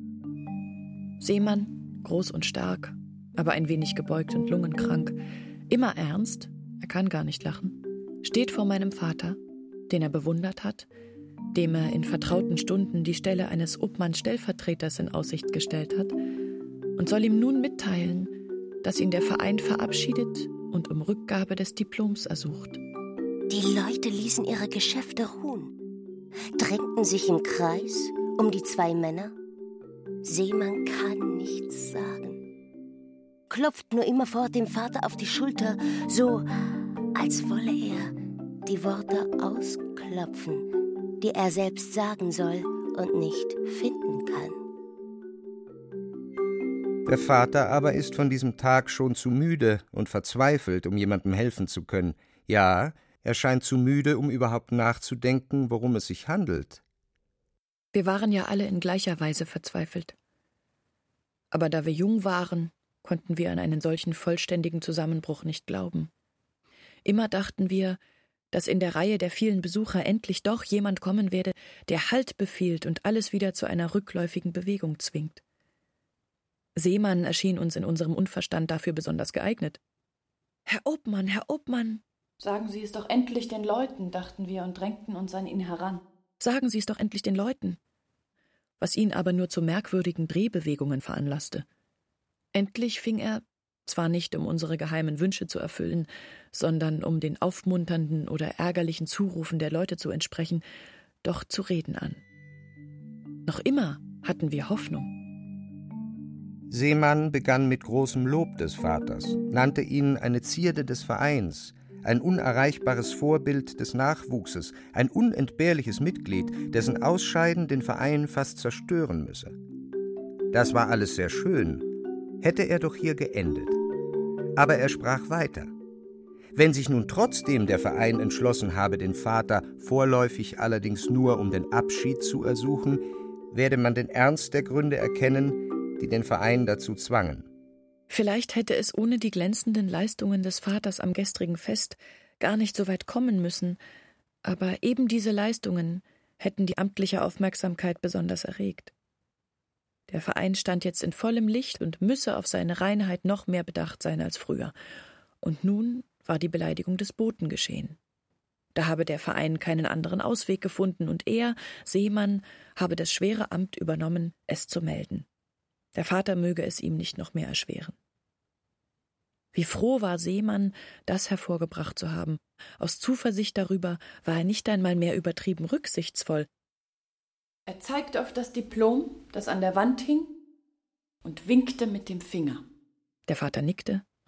Seemann, groß und stark, aber ein wenig gebeugt und lungenkrank, immer ernst, er kann gar nicht lachen, steht vor meinem Vater, den er bewundert hat, dem er in vertrauten Stunden die Stelle eines Obmann-Stellvertreters in Aussicht gestellt hat, und soll ihm nun mitteilen, dass ihn der Verein verabschiedet und um Rückgabe des Diploms ersucht. Die Leute ließen ihre Geschäfte ruhen, drängten sich im Kreis um die zwei Männer. Seemann kann nichts sagen, klopft nur immerfort dem Vater auf die Schulter, so als wolle er die Worte ausklopfen, die er selbst sagen soll und nicht finden kann. Der Vater aber ist von diesem Tag schon zu müde und verzweifelt, um jemandem helfen zu können. Ja, er scheint zu müde, um überhaupt nachzudenken, worum es sich handelt. Wir waren ja alle in gleicher Weise verzweifelt. Aber da wir jung waren, konnten wir an einen solchen vollständigen Zusammenbruch nicht glauben. Immer dachten wir, dass in der Reihe der vielen Besucher endlich doch jemand kommen werde, der Halt befiehlt und alles wieder zu einer rückläufigen Bewegung zwingt. Seemann erschien uns in unserem Unverstand dafür besonders geeignet. »Herr Obmann, Herr Obmann!« »Sagen Sie es doch endlich den Leuten«, dachten wir und drängten uns an ihn heran. »Sagen Sie es doch endlich den Leuten«, was ihn aber nur zu merkwürdigen Drehbewegungen veranlasste. Endlich fing er, zwar nicht um unsere geheimen Wünsche zu erfüllen, sondern um den aufmunternden oder ärgerlichen Zurufen der Leute zu entsprechen, doch zu reden an. Noch immer hatten wir Hoffnung. Seemann begann mit großem Lob des Vaters, nannte ihn eine Zierde des Vereins, ein unerreichbares Vorbild des Nachwuchses, ein unentbehrliches Mitglied, dessen Ausscheiden den Verein fast zerstören müsse. Das war alles sehr schön, hätte er doch hier geendet. Aber er sprach weiter. Wenn sich nun trotzdem der Verein entschlossen habe, den Vater vorläufig allerdings nur um den Abschied zu ersuchen, werde man den Ernst der Gründe erkennen, die den Verein dazu zwangen. Vielleicht hätte es ohne die glänzenden Leistungen des Vaters am gestrigen Fest gar nicht so weit kommen müssen, aber eben diese Leistungen hätten die amtliche Aufmerksamkeit besonders erregt. Der Verein stand jetzt in vollem Licht und müsse auf seine Reinheit noch mehr bedacht sein als früher. Und nun war die Beleidigung des Boten geschehen. Da habe der Verein keinen anderen Ausweg gefunden und er, Seemann, habe das schwere Amt übernommen, es zu melden. Der Vater möge es ihm nicht noch mehr erschweren. Wie froh war Seemann, das hervorgebracht zu haben. Aus Zuversicht darüber war er nicht einmal mehr übertrieben rücksichtsvoll. Er zeigte auf das Diplom, das an der Wand hing, und winkte mit dem Finger. Der Vater nickte,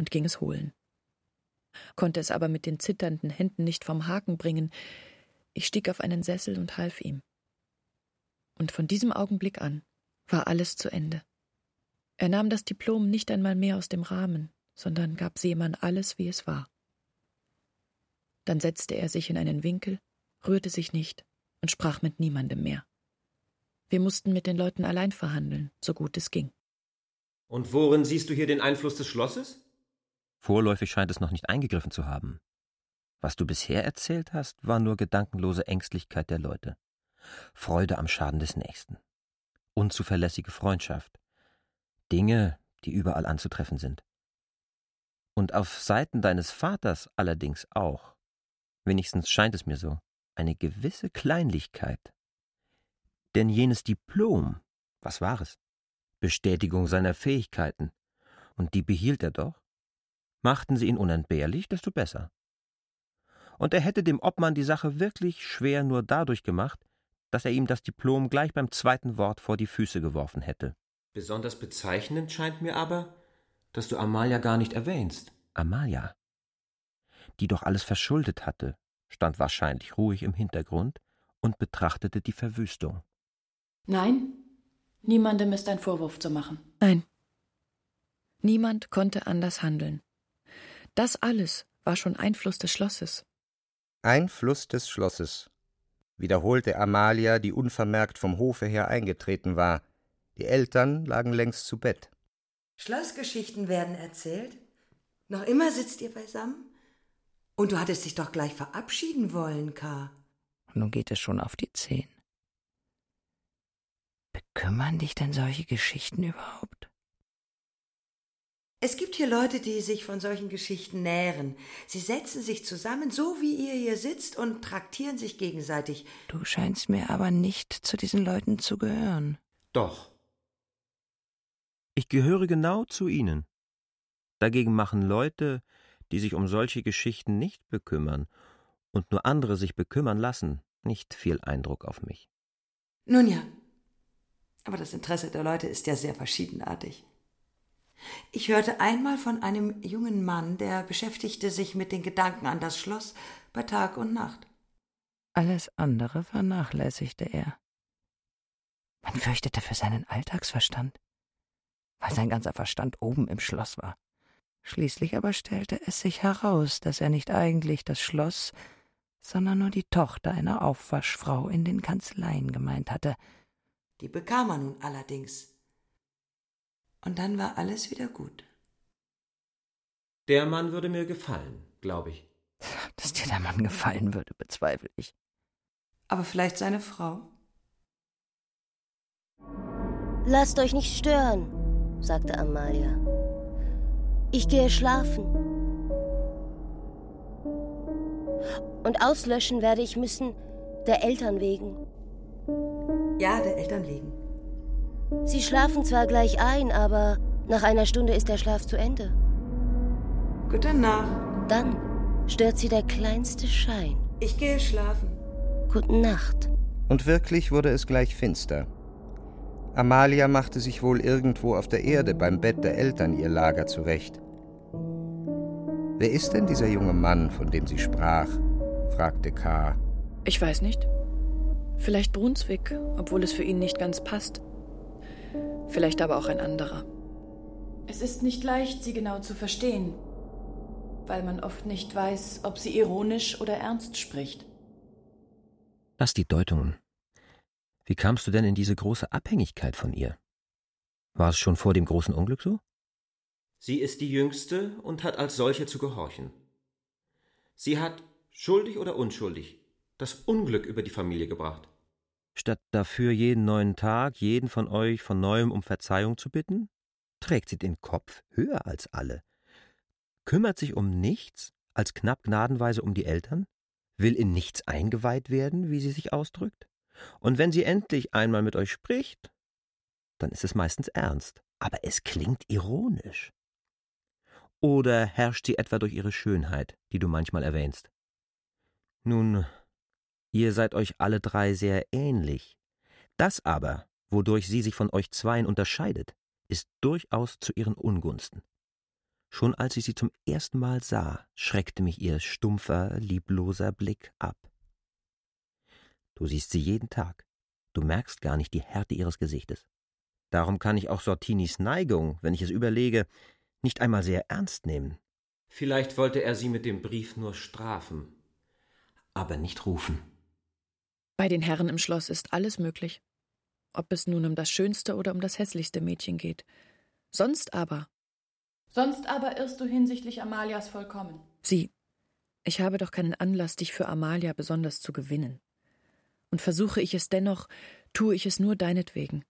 und ging es holen. Konnte es aber mit den zitternden Händen nicht vom Haken bringen. Ich stieg auf einen Sessel und half ihm. Und von diesem Augenblick an war alles zu Ende. Er nahm das Diplom nicht einmal mehr aus dem Rahmen, sondern gab Seemann alles, wie es war. Dann setzte er sich in einen Winkel, rührte sich nicht und sprach mit niemandem mehr. Wir mussten mit den Leuten allein verhandeln, so gut es ging. Und worin siehst du hier den Einfluss des Schlosses? Vorläufig scheint es noch nicht eingegriffen zu haben. Was du bisher erzählt hast, war nur gedankenlose Ängstlichkeit der Leute, Freude am Schaden des Nächsten, unzuverlässige Freundschaft, Dinge, die überall anzutreffen sind. Und auf Seiten deines Vaters allerdings auch, wenigstens scheint es mir so, eine gewisse Kleinlichkeit. Denn jenes Diplom, was war es? Bestätigung seiner Fähigkeiten, und die behielt er doch. Machten sie ihn unentbehrlich, desto besser. Und er hätte dem Obmann die Sache wirklich schwer nur dadurch gemacht, dass er ihm das Diplom gleich beim zweiten Wort vor die Füße geworfen hätte. Besonders bezeichnend scheint mir aber, dass du Amalia gar nicht erwähnst. Amalia, die doch alles verschuldet hatte, stand wahrscheinlich ruhig im Hintergrund und betrachtete die Verwüstung. Nein, niemandem ist ein Vorwurf zu machen. Nein. Niemand konnte anders handeln. Das alles war schon Einfluss des Schlosses. Einfluss des Schlosses, wiederholte Amalia, die unvermerkt vom Hofe her eingetreten war. Die Eltern lagen längst zu Bett. Schlossgeschichten werden erzählt? Noch immer sitzt ihr beisammen? Und du hattest dich doch gleich verabschieden wollen, K. Nun geht es schon auf die Zehn. Bekümmern dich denn solche Geschichten überhaupt? Es gibt hier Leute, die sich von solchen Geschichten nähren. Sie setzen sich zusammen, so wie ihr hier sitzt, und traktieren sich gegenseitig. Du scheinst mir aber nicht zu diesen Leuten zu gehören. Doch. Ich gehöre genau zu ihnen. Dagegen machen Leute, die sich um solche Geschichten nicht bekümmern und nur andere sich bekümmern lassen, nicht viel Eindruck auf mich. Nun ja, aber das Interesse der Leute ist ja sehr verschiedenartig. Ich hörte einmal von einem jungen Mann, der beschäftigte sich mit den Gedanken an das Schloss bei Tag und Nacht. Alles andere vernachlässigte er. Man fürchtete für seinen Alltagsverstand, weil sein ganzer Verstand oben im Schloss war. Schließlich aber stellte es sich heraus, dass er nicht eigentlich das Schloss, sondern nur die Tochter einer Aufwaschfrau in den Kanzleien gemeint hatte. Die bekam er nun allerdings. Und dann war alles wieder gut. Der Mann würde mir gefallen, glaube ich. Dass dir der Mann gefallen würde, bezweifle ich. Aber vielleicht seine Frau? »Lasst euch nicht stören«, sagte Amalia. »Ich gehe schlafen. Und auslöschen werde ich müssen, der Eltern wegen.« Ja, der Eltern wegen. »Sie schlafen zwar gleich ein, aber nach einer Stunde ist der Schlaf zu Ende.« »Gute Nacht.« »Dann stört sie der kleinste Schein.« »Ich gehe schlafen.« »Gute Nacht.« Und wirklich wurde es gleich finster. Amalia machte sich wohl irgendwo auf der Erde beim Bett der Eltern ihr Lager zurecht. »Wer ist denn dieser junge Mann, von dem sie sprach?« fragte K. Ich weiß nicht. Vielleicht Brunswick, obwohl es für ihn nicht ganz passt. Vielleicht aber auch ein anderer. Es ist nicht leicht, sie genau zu verstehen, weil man oft nicht weiß, ob sie ironisch oder ernst spricht. Lass die Deutungen. Wie kamst du denn in diese große Abhängigkeit von ihr? War es schon vor dem großen Unglück so? Sie ist die Jüngste und hat als solche zu gehorchen. Sie hat, schuldig oder unschuldig, das Unglück über die Familie gebracht. Statt dafür jeden neuen Tag jeden von euch von neuem um Verzeihung zu bitten, trägt sie den Kopf höher als alle, kümmert sich um nichts, als knapp gnadenweise um die Eltern, will in nichts eingeweiht werden, wie sie sich ausdrückt, und wenn sie endlich einmal mit euch spricht, dann ist es meistens ernst, aber es klingt ironisch. Oder herrscht sie etwa durch ihre Schönheit, die du manchmal erwähnst? Nun, ihr seid euch alle drei sehr ähnlich. Das aber, wodurch sie sich von euch zweien unterscheidet, ist durchaus zu ihren Ungunsten. Schon als ich sie zum ersten Mal sah, schreckte mich ihr stumpfer, liebloser Blick ab. Du siehst sie jeden Tag. Du merkst gar nicht die Härte ihres Gesichtes. Darum kann ich auch Sortinis Neigung, wenn ich es überlege, nicht einmal sehr ernst nehmen. Vielleicht wollte er sie mit dem Brief nur strafen, aber nicht rufen. Bei den Herren im Schloss ist alles möglich. Ob es nun um das schönste oder um das hässlichste Mädchen geht. Sonst aber... Sonst aber irrst du hinsichtlich Amalias vollkommen. Sieh, ich habe doch keinen Anlass, dich für Amalia besonders zu gewinnen. Und versuche ich es dennoch, tue ich es nur deinetwegen.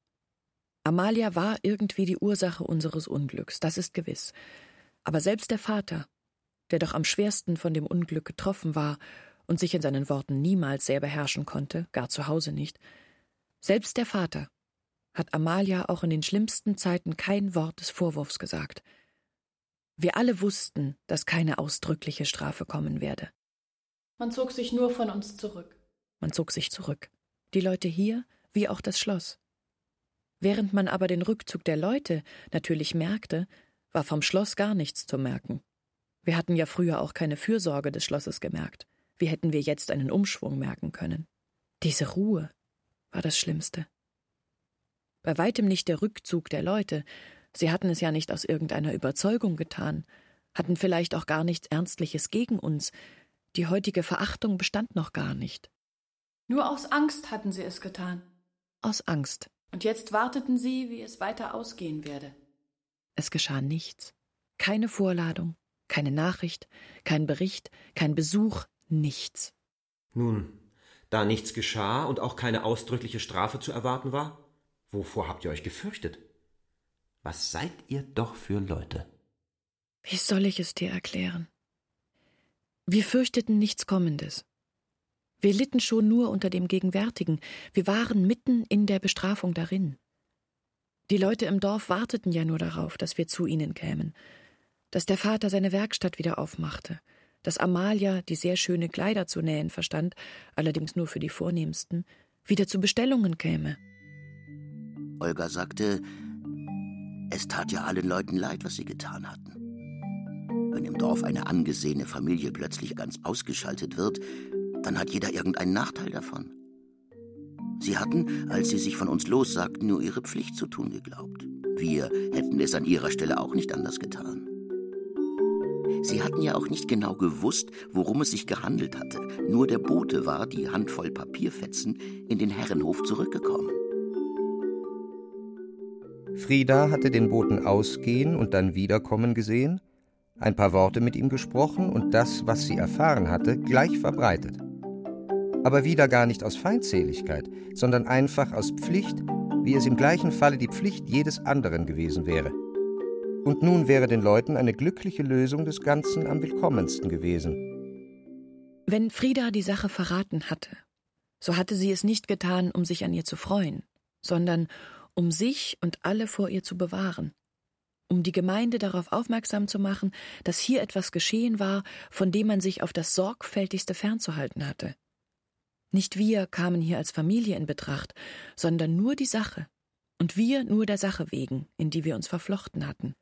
Amalia war irgendwie die Ursache unseres Unglücks, das ist gewiss. Aber selbst der Vater, der doch am schwersten von dem Unglück getroffen war und sich in seinen Worten niemals sehr beherrschen konnte, gar zu Hause nicht, selbst der Vater hat Amalia auch in den schlimmsten Zeiten kein Wort des Vorwurfs gesagt. Wir alle wussten, dass keine ausdrückliche Strafe kommen werde. Man zog sich nur von uns zurück. Man zog sich zurück. Die Leute hier, wie auch das Schloss. Während man aber den Rückzug der Leute natürlich merkte, war vom Schloss gar nichts zu merken. Wir hatten ja früher auch keine Fürsorge des Schlosses gemerkt. Wie hätten wir jetzt einen Umschwung merken können? Diese Ruhe war das Schlimmste. Bei weitem nicht der Rückzug der Leute. Sie hatten es ja nicht aus irgendeiner Überzeugung getan, hatten vielleicht auch gar nichts Ernstliches gegen uns. Die heutige Verachtung bestand noch gar nicht. Nur aus Angst hatten sie es getan. Aus Angst. Und jetzt warteten sie, wie es weiter ausgehen werde. Es geschah nichts. Keine Vorladung, keine Nachricht, kein Bericht, kein Besuch, nichts. Nun, da nichts geschah und auch keine ausdrückliche Strafe zu erwarten war, wovor habt ihr euch gefürchtet? Was seid ihr doch für Leute? Wie soll ich es dir erklären? Wir fürchteten nichts Kommendes. Wir litten schon nur unter dem Gegenwärtigen. Wir waren mitten in der Bestrafung darin. Die Leute im Dorf warteten ja nur darauf, dass wir zu ihnen kämen, dass der Vater seine Werkstatt wieder aufmachte, dass Amalia, die sehr schöne Kleider zu nähen verstand, allerdings nur für die Vornehmsten, wieder zu Bestellungen käme. Olga sagte, es tat ja allen Leuten leid, was sie getan hatten. Wenn im Dorf eine angesehene Familie plötzlich ganz ausgeschaltet wird, dann hat jeder irgendeinen Nachteil davon. Sie hatten, als sie sich von uns lossagten, nur ihre Pflicht zu tun geglaubt. Wir hätten es an ihrer Stelle auch nicht anders getan. Sie hatten ja auch nicht genau gewusst, worum es sich gehandelt hatte. Nur der Bote war, die Handvoll Papierfetzen, in den Herrenhof zurückgekommen. Frida hatte den Boten ausgehen und dann wiederkommen gesehen, ein paar Worte mit ihm gesprochen und das, was sie erfahren hatte, gleich verbreitet. Aber wieder gar nicht aus Feindseligkeit, sondern einfach aus Pflicht, wie es im gleichen Falle die Pflicht jedes anderen gewesen wäre. Und nun wäre den Leuten eine glückliche Lösung des Ganzen am willkommensten gewesen. Wenn Frida die Sache verraten hatte, so hatte sie es nicht getan, um sich an ihr zu freuen, sondern um sich und alle vor ihr zu bewahren, um die Gemeinde darauf aufmerksam zu machen, dass hier etwas geschehen war, von dem man sich auf das Sorgfältigste fernzuhalten hatte. Nicht wir kamen hier als Familie in Betracht, sondern nur die Sache, und wir nur der Sache wegen, in die wir uns verflochten hatten.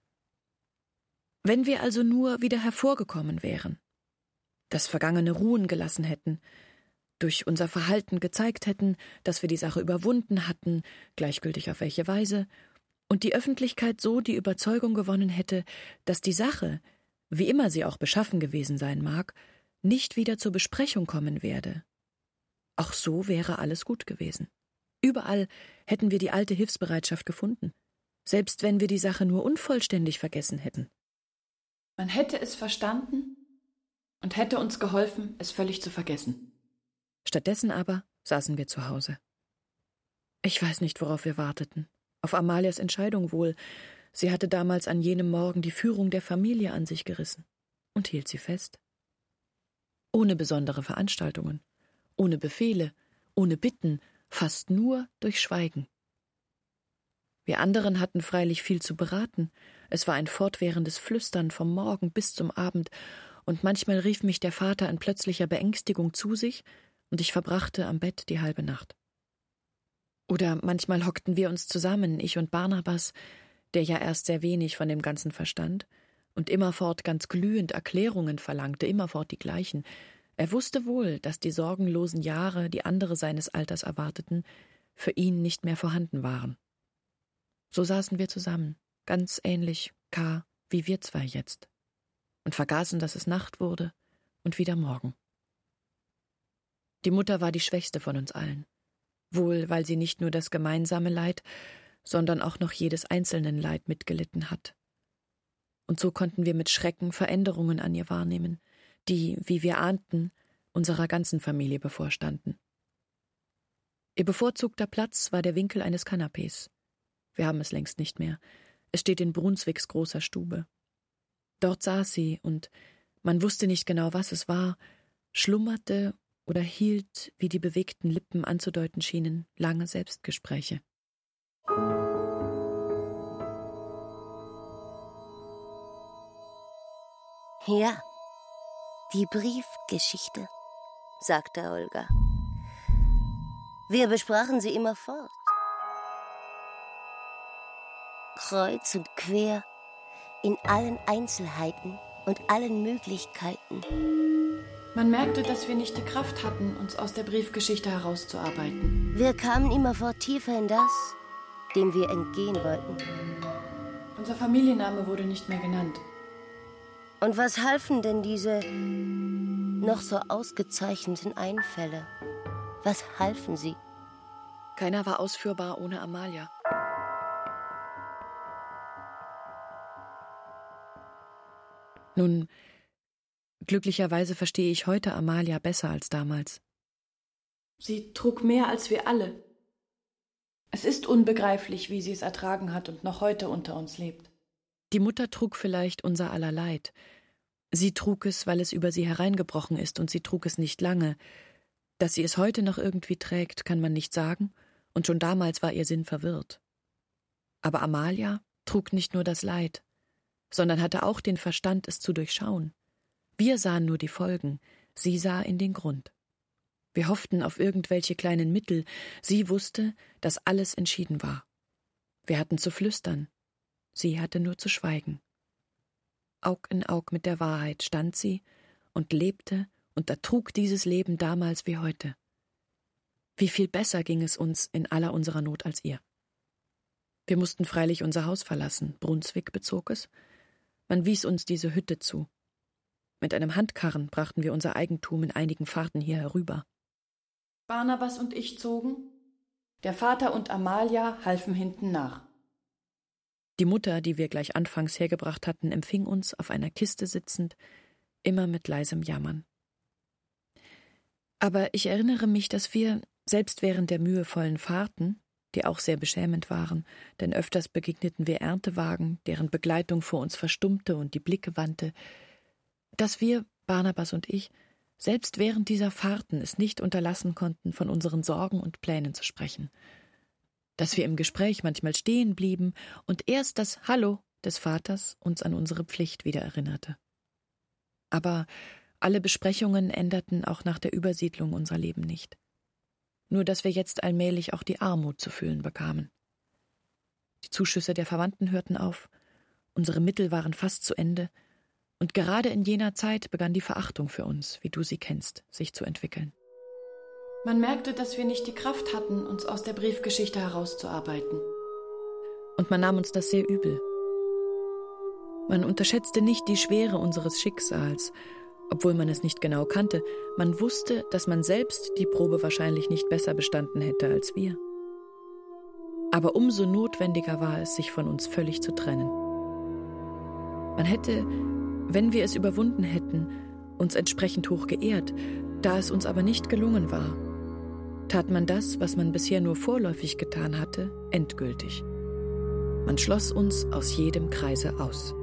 Wenn wir also nur wieder hervorgekommen wären, das Vergangene ruhen gelassen hätten, durch unser Verhalten gezeigt hätten, dass wir die Sache überwunden hatten, gleichgültig auf welche Weise, und die Öffentlichkeit so die Überzeugung gewonnen hätte, dass die Sache, wie immer sie auch beschaffen gewesen sein mag, nicht wieder zur Besprechung kommen werde. Auch so wäre alles gut gewesen. Überall hätten wir die alte Hilfsbereitschaft gefunden, selbst wenn wir die Sache nur unvollständig vergessen hätten. Man hätte es verstanden und hätte uns geholfen, es völlig zu vergessen. Stattdessen aber saßen wir zu Hause. Ich weiß nicht, worauf wir warteten. Auf Amalias Entscheidung wohl. Sie hatte damals an jenem Morgen die Führung der Familie an sich gerissen und hielt sie fest. Ohne besondere Veranstaltungen, ohne Befehle, ohne Bitten, fast nur durch Schweigen. Wir anderen hatten freilich viel zu beraten. Es war ein fortwährendes Flüstern vom Morgen bis zum Abend, und manchmal rief mich der Vater in plötzlicher Beängstigung zu sich, und ich verbrachte am Bett die halbe Nacht. Oder manchmal hockten wir uns zusammen, ich und Barnabas, der ja erst sehr wenig von dem Ganzen verstand, und immerfort ganz glühend Erklärungen verlangte, immerfort die gleichen. Er wusste wohl, dass die sorgenlosen Jahre, die andere seines Alters erwarteten, für ihn nicht mehr vorhanden waren. So saßen wir zusammen, ganz ähnlich, K., wie wir zwei jetzt, und vergaßen, dass es Nacht wurde und wieder Morgen. Die Mutter war die schwächste von uns allen, wohl weil sie nicht nur das gemeinsame Leid, sondern auch noch jedes einzelnen Leid mitgelitten hat. Und so konnten wir mit Schrecken Veränderungen an ihr wahrnehmen, die, wie wir ahnten, unserer ganzen Familie bevorstanden. Ihr bevorzugter Platz war der Winkel eines Kanapés. Wir haben es längst nicht mehr. Es steht in Brunswicks großer Stube. Dort saß sie, und man wusste nicht genau, was es war, schlummerte oder hielt, wie die bewegten Lippen anzudeuten schienen, lange Selbstgespräche. Ja, die Briefgeschichte, sagte Olga. Wir besprachen sie immerfort. Kreuz und quer, in allen Einzelheiten und allen Möglichkeiten. Man merkte, dass wir nicht die Kraft hatten, uns aus der Briefgeschichte herauszuarbeiten. Wir kamen immerfort tiefer in das, dem wir entgehen wollten. Unser Familienname wurde nicht mehr genannt. Und was halfen denn diese noch so ausgezeichneten Einfälle? Was halfen sie? Keiner war ausführbar ohne Amalia. Nun, glücklicherweise verstehe ich heute Amalia besser als damals. Sie trug mehr als wir alle. Es ist unbegreiflich, wie sie es ertragen hat und noch heute unter uns lebt. Die Mutter trug vielleicht unser aller Leid. Sie trug es, weil es über sie hereingebrochen ist, und sie trug es nicht lange. Dass sie es heute noch irgendwie trägt, kann man nicht sagen, und schon damals war ihr Sinn verwirrt. Aber Amalia trug nicht nur das Leid, sondern hatte auch den Verstand, es zu durchschauen. Wir sahen nur die Folgen, sie sah in den Grund. Wir hofften auf irgendwelche kleinen Mittel, sie wusste, dass alles entschieden war. Wir hatten zu flüstern, sie hatte nur zu schweigen. Aug in Aug mit der Wahrheit stand sie und lebte und ertrug dieses Leben damals wie heute. Wie viel besser ging es uns in aller unserer Not als ihr. Wir mussten freilich unser Haus verlassen, Brunswick bezog es. Man wies uns diese Hütte zu. Mit einem Handkarren brachten wir unser Eigentum in einigen Fahrten hier herüber. Barnabas und ich zogen, der Vater und Amalia halfen hinten nach. Die Mutter, die wir gleich anfangs hergebracht hatten, empfing uns, auf einer Kiste sitzend, immer mit leisem Jammern. Aber ich erinnere mich, dass wir, selbst während der mühevollen Fahrten, die auch sehr beschämend waren, denn öfters begegneten wir Erntewagen, deren Begleitung vor uns verstummte und die Blicke wandte, dass wir, Barnabas und ich, selbst während dieser Fahrten es nicht unterlassen konnten, von unseren Sorgen und Plänen zu sprechen, dass wir im Gespräch manchmal stehen blieben und erst das Hallo des Vaters uns an unsere Pflicht wieder erinnerte. Aber alle Besprechungen änderten auch nach der Übersiedlung unser Leben nicht. Nur dass wir jetzt allmählich auch die Armut zu fühlen bekamen. Die Zuschüsse der Verwandten hörten auf, unsere Mittel waren fast zu Ende, und gerade in jener Zeit begann die Verachtung für uns, wie du sie kennst, sich zu entwickeln. Man merkte, dass wir nicht die Kraft hatten, uns aus der Briefgeschichte herauszuarbeiten. Und man nahm uns das sehr übel. Man unterschätzte nicht die Schwere unseres Schicksals, obwohl man es nicht genau kannte. Man wusste, dass man selbst die Probe wahrscheinlich nicht besser bestanden hätte als wir. Aber umso notwendiger war es, sich von uns völlig zu trennen. Man hätte, wenn wir es überwunden hätten, uns entsprechend hoch geehrt, da es uns aber nicht gelungen war, tat man das, was man bisher nur vorläufig getan hatte, endgültig. Man schloss uns aus jedem Kreise aus.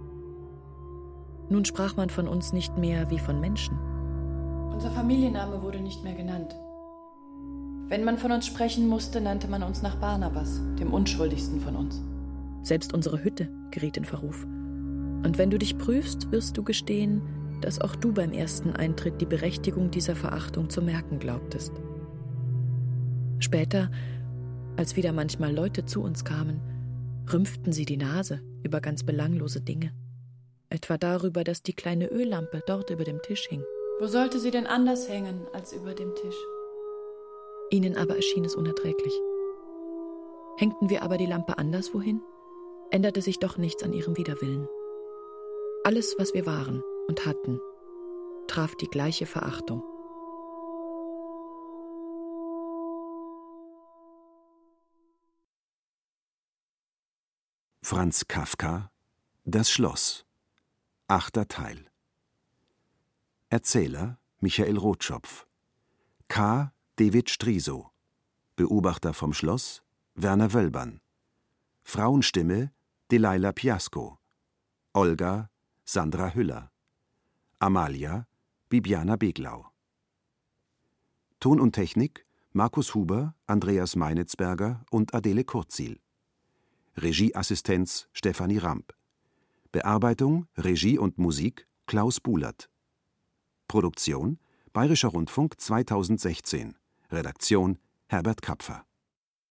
Nun sprach man von uns nicht mehr wie von Menschen. Unser Familienname wurde nicht mehr genannt. Wenn man von uns sprechen musste, nannte man uns nach Barnabas, dem unschuldigsten von uns. Selbst unsere Hütte geriet in Verruf. Und wenn du dich prüfst, wirst du gestehen, dass auch du beim ersten Eintritt die Berechtigung dieser Verachtung zu merken glaubtest. Später, als wieder manchmal Leute zu uns kamen, rümpften sie die Nase über ganz belanglose Dinge. Etwa darüber, dass die kleine Öllampe dort über dem Tisch hing. Wo sollte sie denn anders hängen als über dem Tisch? Ihnen aber erschien es unerträglich. Hängten wir aber die Lampe anderswohin, änderte sich doch nichts an ihrem Widerwillen. Alles, was wir waren und hatten, traf die gleiche Verachtung. Franz Kafka: Das Schloss. Achter Teil. Erzähler Michael Rotschopf. K. David Striso. Beobachter vom Schloss Werner Wölbern. Frauenstimme Delilah Piasco. Olga Sandra Hüller. Amalia Bibiana Beglau. Ton und Technik Markus Huber, Andreas Meinitzberger und Adele Kurzil. Regieassistenz Stefanie Ramp. Bearbeitung, Regie und Musik Klaus Buhlert. Produktion Bayerischer Rundfunk zweitausendsechzehn. Redaktion Herbert Kapfer.